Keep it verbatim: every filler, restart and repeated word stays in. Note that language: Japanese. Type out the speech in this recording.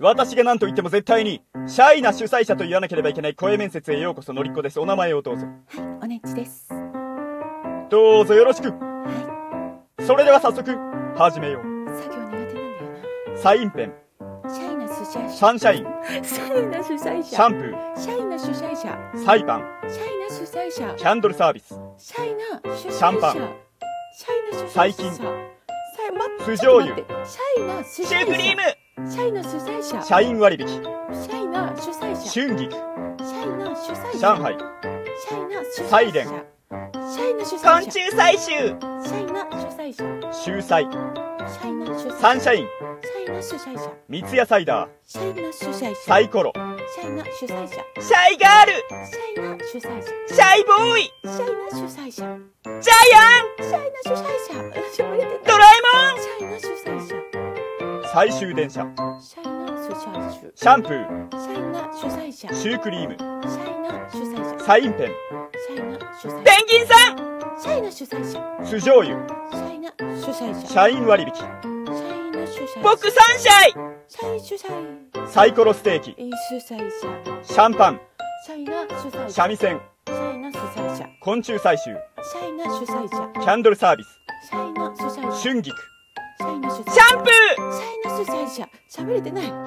私が何と言っても絶対にシャイな主催者と言わなければいけない声面接へようこそ。のりっこです。お名前をどうぞ。 はい、おねっちです。 どうぞよろしく。 はそれでは早速始めよう。 い、作業苦手なんだよサインペン、 な。シャイな主催者。 サンシャイン、 シャイな主催者。 シャンプー、 シャイな主催者。 サイパン、 シャイな主催者。 キャンドルサービス、 シャイな主催者。 シャンパン、 シャイな主催者。 細菌、 さい待って酢醤油、 ちょっと待ってシャイな主催者。 シュークリーム、 シャイな主催者。 社員割引、 シャイな主催者。 春菊、 シャイな主催者。 上海、 シャイな主催者。 サイレン、 シャイな主催者。 昆虫採集、 シャイな主催者。 秀才、 シャイな主催者。 サンシャイン、 シャイな主催者。 三ツ矢サイダー、 シャイな主催者。 サイコロ、 シャイな主催者。 シャイガール、 シャイな主催者。 シャイボーイ、 シャイな主催者。 ジャイアン、 シャイな主催者。喋れてドラえシャイな主催者。 もん、最終電車、 シャイな主催者。 シャンプー、 シャイな主催者。 シュークリーム、 シャイな主催者。 サインペン、 シャイな主催者。 ペンギンさん、 シャイな主催者。 酢醤油、 シャイな主催者。 社員割引、 シャイな主催者。 僕サンシャイ、 シャイ主催。 サイコロステーキ、 いい主催者。 シャンパン、 シャイな主催者。 三味線、 シャイな主催者。 昆虫採集、 シャイな主催者。 キャンドルサービス、 シャイな主催者。 春菊、 シャイな主催者。 シャンプー、 シャイな主催者。喋れてない。